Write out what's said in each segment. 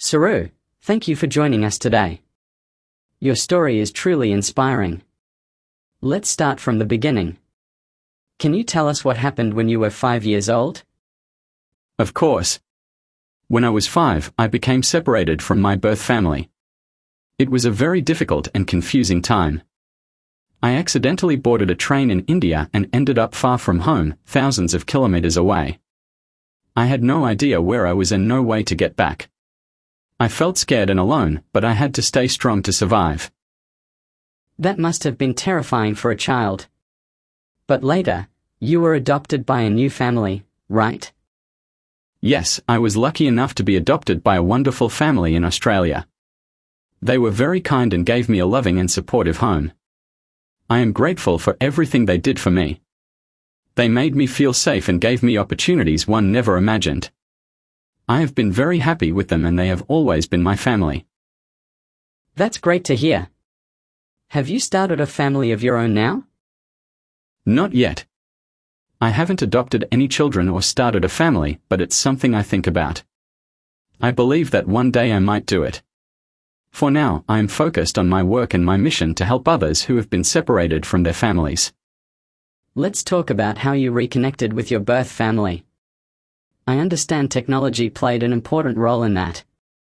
Saru, thank you for joining us today. Your story is truly inspiring. Let's start from the beginning. Can you tell us what happened when you were 5 years old? Of course. When I was 5, I became separated from my birth family. It was a very difficult and confusing time. I accidentally boarded a train in India and ended up far from home, thousands of kilometers away. I had no idea where I was and no way to get back. I felt scared and alone, but I had to stay strong to survive. That must have been terrifying for a child. But later, you were adopted by a new family, right? Yes, I was lucky enough to be adopted by a wonderful family in Australia. They were very kind and gave me a loving and supportive home. I am grateful for everything they did for me. They made me feel safe and gave me opportunities one never imagined. I have been very happy with them and they have always been my family. That's great to hear. Have you started a family of your own now? Not yet. I haven't adopted any children or started a family, but it's something I think about. I believe that one day I might do it. For now, I am focused on my work and my mission to help others who have been separated from their families. Let's talk about how you reconnected with your birth family. I understand technology played an important role in that.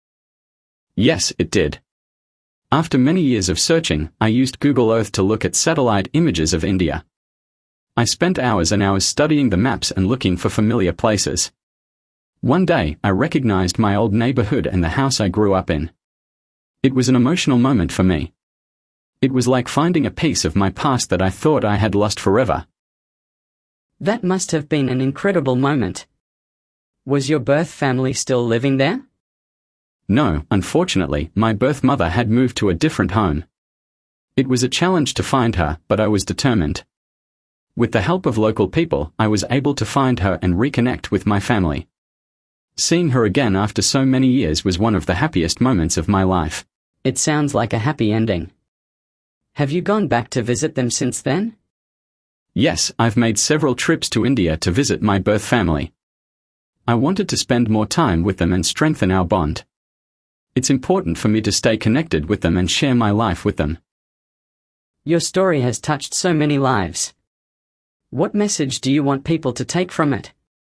Yes, it did. After many years of searching, I used Google Earth to look at satellite images of India. I spent hours and hours studying the maps and looking for familiar places. One day, I recognized my old neighborhood and the house I grew up in. It was an emotional moment for me. It was like finding a piece of my past that I thought I had lost forever. That must have been an incredible moment. Was your birth family still living there? No, unfortunately, my birth mother had moved to a different home. It was a challenge to find her, but I was determined. With the help of local people, I was able to find her and reconnect with my family. Seeing her again after so many years was one of the happiest moments of my life. It sounds like a happy ending. Have you gone back to visit them since then? Yes, I've made several trips to India to visit my birth family. I wanted to spend more time with them and strengthen our bond. It's important for me to stay connected with them and share my life with them. Your story has touched so many lives. What message do you want people to take from it?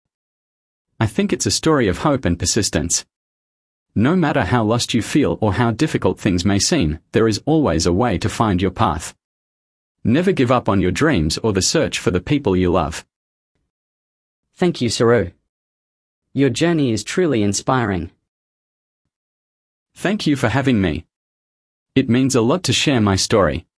I think it's a story of hope and persistence. No matter how lost you feel or how difficult things may seem, there is always a way to find your path. Never give up on your dreams or the search for the people you love. Thank you, Saru. Your journey is truly inspiring. Thank you for having me. It means a lot to share my story.